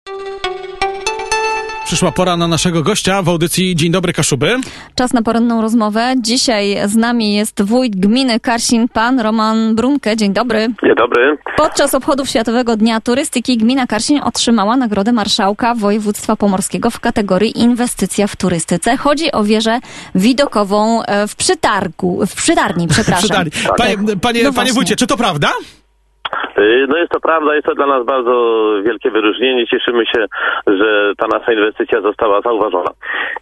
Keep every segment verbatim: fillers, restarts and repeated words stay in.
Przyszła pora na naszego gościa w audycji Dzień Dobry Kaszuby. Czas na poranną rozmowę. Dzisiaj z nami jest wójt gminy Karsin, pan Roman Brunke. Dzień dobry. Dzień dobry. Podczas obchodów Światowego Dnia Turystyki gmina Karsin otrzymała Nagrodę Marszałka Województwa Pomorskiego w kategorii Inwestycja w turystyce. Chodzi o wieżę widokową w Przytargu, w Przytarni, przepraszam. Przytarni. Panie, panie, no panie wójcie, czy to prawda? No jest to prawda, jest to dla nas bardzo wielkie wyróżnienie. Cieszymy się, że ta nasza inwestycja została zauważona.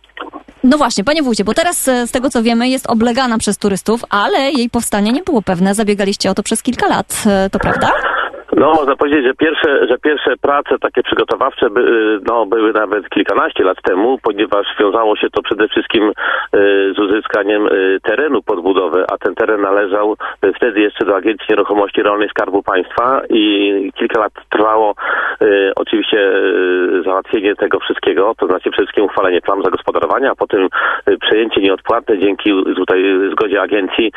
No właśnie, panie wójcie, bo teraz z tego co wiemy jest oblegana przez turystów, ale jej powstanie nie było pewne. Zabiegaliście o to przez kilka lat, to prawda? No, można powiedzieć, że pierwsze, że pierwsze prace takie przygotowawcze by, no, były nawet kilkanaście lat temu, ponieważ wiązało się to przede wszystkim y, z uzyskaniem y, terenu pod budowę, a ten teren należał y, wtedy jeszcze do Agencji Nieruchomości Rolnej Skarbu Państwa i kilka lat trwało y, oczywiście y, załatwienie tego wszystkiego, to znaczy przede wszystkim uchwalenie planu zagospodarowania, a potem y, przejęcie nieodpłatne dzięki tutaj zgodzie agencji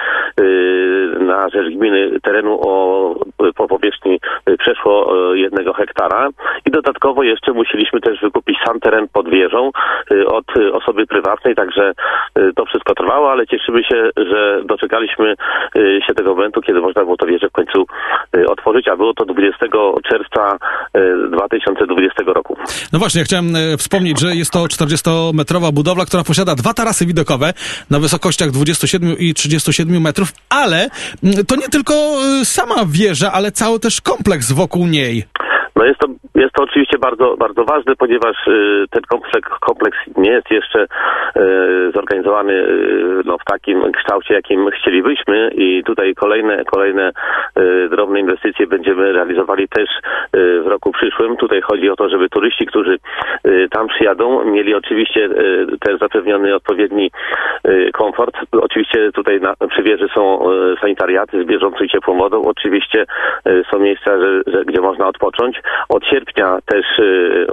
y, na rzecz gminy terenu o, po powierzchni przeszło jednego hektara i dodatkowo jeszcze musieliśmy też wykupić sam teren pod wieżą od osoby prywatnej, także to wszystko trwało, ale cieszymy się, że doczekaliśmy się tego momentu, kiedy można było to wieżę w końcu otworzyć, a było to dwudziestego czerwca dwa tysiące dwudziestego roku. No właśnie, ja chciałem wspomnieć, że jest to czterdziestometrowa budowla, która posiada dwa tarasy widokowe na wysokościach dwudziestu siedmiu i trzydziestu siedmiu metrów, ale to nie tylko sama wieża, ale cały też kompleks wokół niej. No jest to, jest to oczywiście bardzo, bardzo ważne, ponieważ y, ten kompleks, kompleks nie jest jeszcze y, zorganizowany y, no, w takim kształcie, jakim chcielibyśmy i tutaj kolejne, kolejne y, drobne inwestycje będziemy realizowali też y, w roku przyszłym. Tutaj chodzi o to, żeby turyści, którzy y, tam przyjadą, mieli oczywiście y, też zapewniony odpowiedni y, komfort. Oczywiście tutaj na, przy wieży są y, sanitariaty z bieżącą i ciepłą wodą. Oczywiście y, są miejsca, że, że, gdzie można odpocząć. Od sierpnia też y,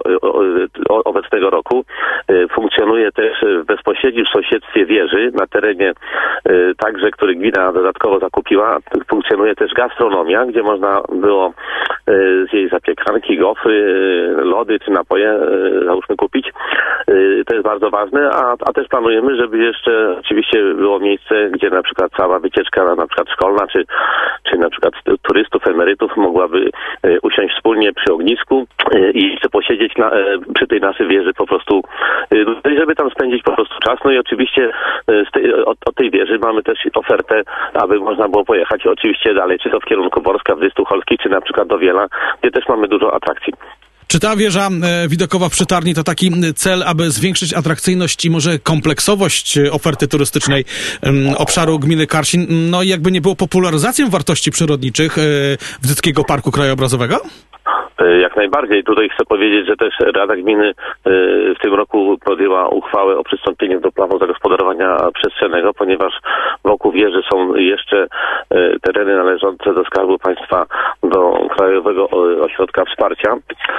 o, obecnego roku y, funkcjonuje też w bezpośrednim sąsiedztwie wieży na terenie y, także, który gmina dodatkowo zakupiła, funkcjonuje też gastronomia, gdzie można było y, zjeść zapiekanki, gofry, y, lody czy napoje y, załóżmy kupić. Y, to jest bardzo ważne, a, a też planujemy, żeby jeszcze oczywiście było miejsce, gdzie na przykład cała wycieczka na przykład szkolna, czy, czy na przykład turystów, emerytów mogłaby y, usiąść wspólnie przy ognisku i chcę posiedzieć na, przy tej naszej wieży po prostu, żeby tam spędzić po prostu czas. No i oczywiście z tej, od, od tej wieży mamy też ofertę, aby można było pojechać oczywiście dalej, czy to w kierunku Borska, Wdys Tucholski, czy na przykład do Wiela, gdzie też mamy dużo atrakcji. Czy ta wieża widokowa w Przytarni to taki cel, aby zwiększyć atrakcyjność i może kompleksowość oferty turystycznej obszaru gminy Karsin, no i jakby nie było popularyzacją wartości przyrodniczych Wdyckiego Parku Krajobrazowego? Jak najbardziej. Tutaj chcę powiedzieć, że też Rada Gminy w tym roku podjęła uchwałę o przystąpieniu do planu zagospodarowania przestrzennego, ponieważ wokół wieży są jeszcze tereny należące do Skarbu Państwa, do Krajowego Ośrodka Wsparcia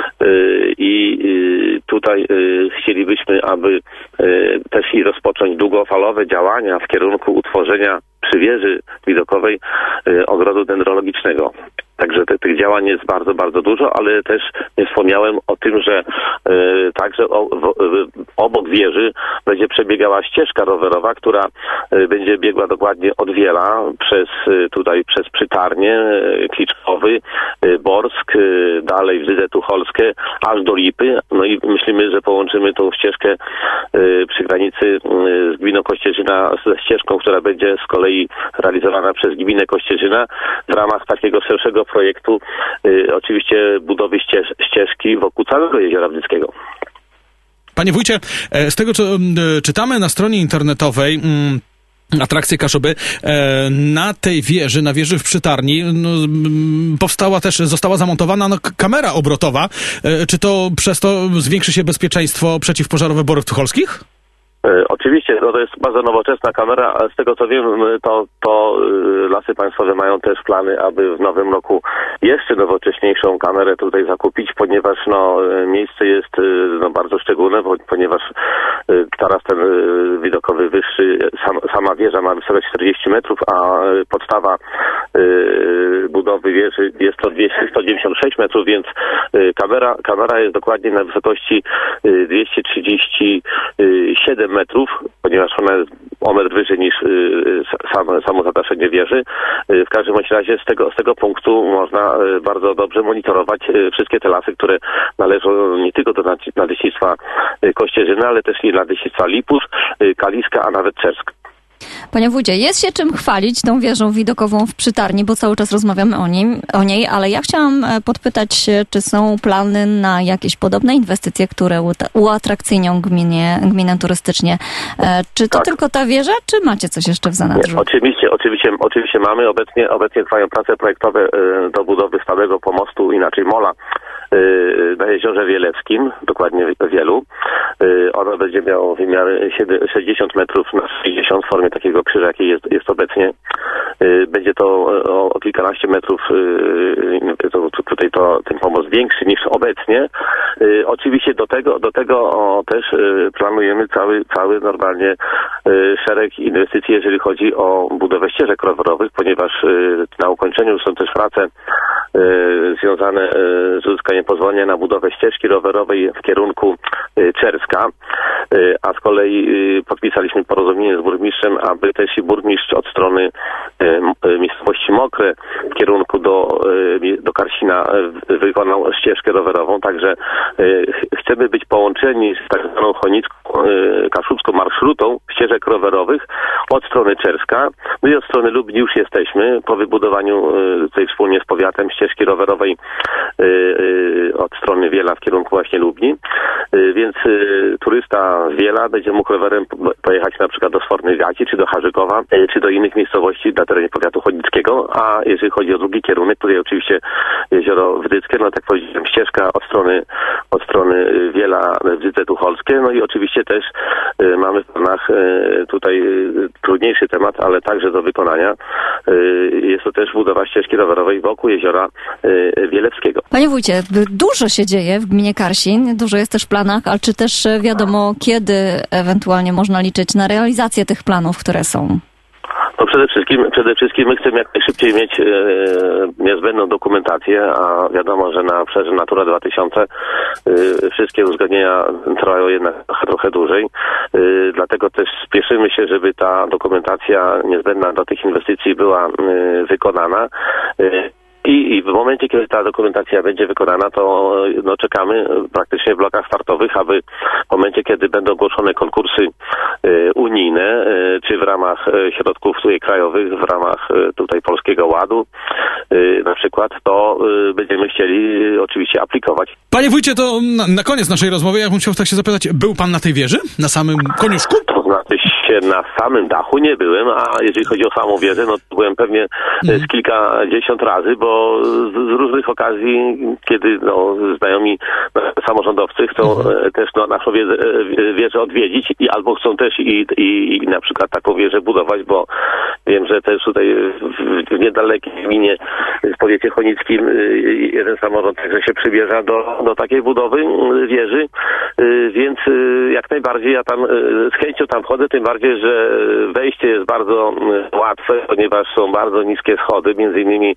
i tutaj chcielibyśmy, aby też i rozpocząć długofalowe działania w kierunku utworzenia przy wieży widokowej ogrodu dendrologicznego. Także te, tych działań jest bardzo, bardzo dużo, ale też nie wspomniałem o tym, że y, także o, w, w, obok wieży będzie przebiegała ścieżka rowerowa, która y, będzie biegła dokładnie od Wiela przez y, tutaj przez Przytarnię, y, Kliczkowy, y, Borsk, y, dalej Wdyzę Tucholskie, aż do Lipy. No i myślimy, że połączymy tą ścieżkę y, przy granicy y, z gminą Kościerzyna ze ścieżką, która będzie z kolei realizowana przez gminę Kościerzyna w ramach takiego szerszego projektu y, oczywiście budowy ścież, ścieżki wokół całego Jeziora Wdyckiego. Panie wójcie, z tego co czytamy na stronie internetowej atrakcje Kaszuby, na tej wieży, na wieży w Przytarni no, powstała też, została zamontowana no, kamera obrotowa. Czy to przez to zwiększy się bezpieczeństwo przeciwpożarowe Borów Tucholskich? Oczywiście Oczywiście, no to jest bardzo nowoczesna kamera, a z tego co wiem, to, to Lasy Państwowe mają też plany, aby w nowym roku jeszcze nowocześniejszą kamerę tutaj zakupić, ponieważ no, miejsce jest no, bardzo szczególne, ponieważ taras ten widokowy wyższy, sam, sama wieża ma wysokość czterdzieści metrów, a podstawa budowy wieży jest to dwieście sto dziewięćdziesiąt sześć metrów, więc kamera, kamera jest dokładnie na wysokości dwieście trzydzieści siedem metrów, ponieważ ona jest o metr wyżej niż sam, samo zadaszenie wieży. W każdym bądź razie z tego, z tego punktu można bardzo dobrze monitorować wszystkie te lasy, które należą nie tylko do nadleśnictwa Kościerzyny, ale też i nadleśnictwa Lipusz, Kaliska, a nawet Czersk. Panie wójcie, jest się czym chwalić tą wieżą widokową w Przytarni, bo cały czas rozmawiamy o, nim, o niej, ale ja chciałam podpytać się, czy są plany na jakieś podobne inwestycje, które uatrakcyjnią gminie, gminę turystycznie. Czy to tak. tylko ta wieża, czy macie coś jeszcze w zanadrzu? Nie, oczywiście, oczywiście, oczywiście mamy. Obecnie, obecnie trwają prace projektowe do budowy stałego pomostu, inaczej mola, na Jeziorze Wielewskim, dokładnie w Wielu. Ono będzie miało wymiar sześćdziesiąt metrów na sześćdziesiąt w formie takiego krzyża, jaki jest, jest obecnie. Będzie to o, o kilkanaście metrów to, tutaj to, ten pomost większy niż obecnie. Oczywiście do tego, do tego o, też planujemy cały, cały normalnie szereg inwestycji, jeżeli chodzi o budowę ścieżek rowerowych, ponieważ na ukończeniu są też prace związane z uzyskaniem pozwolenia na budowę ścieżki rowerowej w kierunku Czerska, a z kolei podpisaliśmy porozumienie z burmistrzem, aby też i burmistrz od strony miejscowości Mokre w kierunku do, do Karsina wykonał ścieżkę rowerową, także chcemy być połączeni z tak zwaną chonicko-kaszubską marszrutą ścieżek rowerowych od strony Czerska. My od strony Lubni już jesteśmy po wybudowaniu tutaj wspólnie z powiatem ścieżki rowerowej od strony Wiela w kierunku właśnie Lubni, więc turysta z Wiela będzie mógł rowerem pojechać na przykład do Sfornej Gaci, czy do Harzykowa, czy do innych miejscowości na terenie powiatu chonickiego, a jeżeli chodzi o drugi kierunek, tutaj oczywiście Jezioro Wdyckie, no tak powiedziałem, ścieżka od strony od strony Wiela Wdzyce Tucholskie, no i oczywiście też mamy w planach tutaj trudniejszy temat, ale także do wykonania. Jest to też budowa ścieżki rowerowej wokół Jeziora Wielewskiego. Panie wójcie, dużo się dzieje w gminie Karsin, dużo jest też w planach, ale czy też wiadomo, kiedy ewentualnie można liczyć na realizację tych planów, które są? No przede wszystkim, przede wszystkim my chcemy jak najszybciej mieć e, niezbędną dokumentację, a wiadomo, że na obszarze Natura dwa tysiące e, wszystkie uzgodnienia trwają jednak trochę dłużej. E, dlatego też spieszymy się, żeby ta dokumentacja niezbędna do tych inwestycji była e, wykonana. E, I, I w momencie, kiedy ta dokumentacja będzie wykonana, to no, czekamy praktycznie w blokach startowych, aby w momencie, kiedy będą ogłoszone konkursy e, unijne, e, czy w ramach e, środków tutaj krajowych, w ramach e, tutaj Polskiego Ładu e, na przykład, to e, będziemy chcieli e, oczywiście aplikować. Panie wójcie, to na, na koniec naszej rozmowy, ja bym chciał tak się zapytać, był pan na tej wieży? Na samym koniuszku? To znaczy się na samym dachu nie byłem, a jeżeli chodzi o samą wieżę, no to byłem pewnie mm. z kilkadziesiąt razy, bo z, z różnych okazji, kiedy no, znajomi samorządowcy chcą mm. też no, naszą wieżę, wieżę odwiedzić i albo chcą też i, i, i na przykład taką wieżę budować, bo wiem, że też tutaj w, w niedalekiej gminie w powiecie chonickim jeden samorząd także się przybierza do, do takiej budowy wieży, więc jak najbardziej ja tam z chęcią tam chodzę, tym bardziej, że wejście jest bardzo łatwe, ponieważ są bardzo niskie schody, między innymi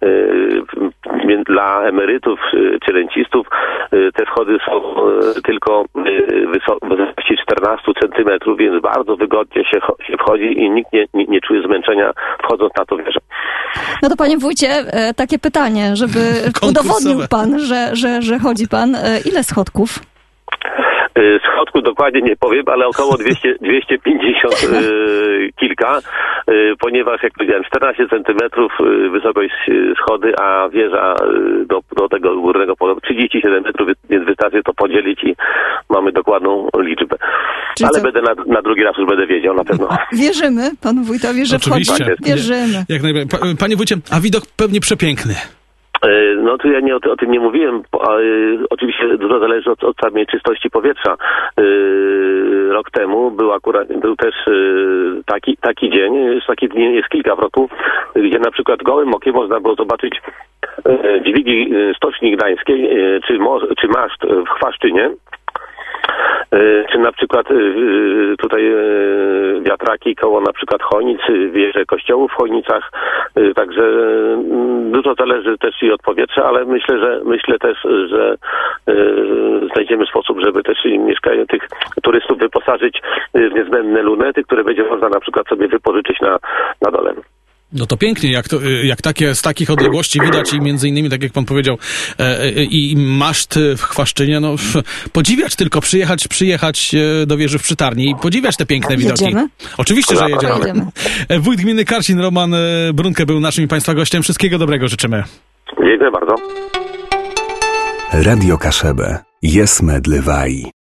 dla emerytów czy rencistów te schody są tylko wysokości czternaście centymetrów, więc bardzo wygodnie się, się wchodzi i nikt nie, nie, nie czuje zmęczenia wchodząc na tą wieżę. No to panie wójcie, takie pytanie, żeby udowodnił pan, że, że, że chodzi pan. Ile schodków? Schodku dokładnie nie powiem, ale około dwieście, dwieście pięćdziesiąt yy, kilka, yy, ponieważ jak powiedziałem czternaście centymetrów yy, wysokość yy, schody, a wieża yy, do, do tego górnego polu trzydzieści siedem metrów, więc wystarczy to podzielić i mamy dokładną liczbę. Czyli ale co? będę na, na drugi raz już będę wiedział na pewno. Wierzymy panu wójtowi, że oczywiście wchodzi. Wierzymy. Jak najbardziej. Panie wójcie, a widok pewnie przepiękny. No tu ja nie, o, o tym nie mówiłem. A, y, oczywiście dużo zależy od, od samej czystości powietrza. Y, rok temu był akurat, był też y, taki, taki dzień, taki dni jest kilka w roku, gdzie na przykład gołym okiem można było zobaczyć y, dźwigi Stoczni Gdańskiej, y, czy, mo- czy maszt w Chwaszczynie. Czy na przykład tutaj wiatraki koło na przykład Chojnic, wieże kościołów w Chojnicach, także dużo zależy też i od powietrza, ale myślę, że myślę też, że znajdziemy sposób, żeby też mieszkają tych turystów wyposażyć w niezbędne lunety, które będzie można na przykład sobie wypożyczyć na, na dole. No to pięknie, jak, to, jak takie, z takich odległości widać i między innymi, tak jak pan powiedział, e, i maszt w Chwaszczynie, no podziwiać tylko, przyjechać, przyjechać do wieży w Przytarni i podziwiać te piękne widoki. Jedziemy? Oczywiście, że jedziemy. Jedziemy. Wójt gminy Karsin, Roman Brunke, był naszym i państwa gościem. Wszystkiego dobrego życzymy. Dziękuję bardzo. Radio Kaszebę. Jest Medlewaj.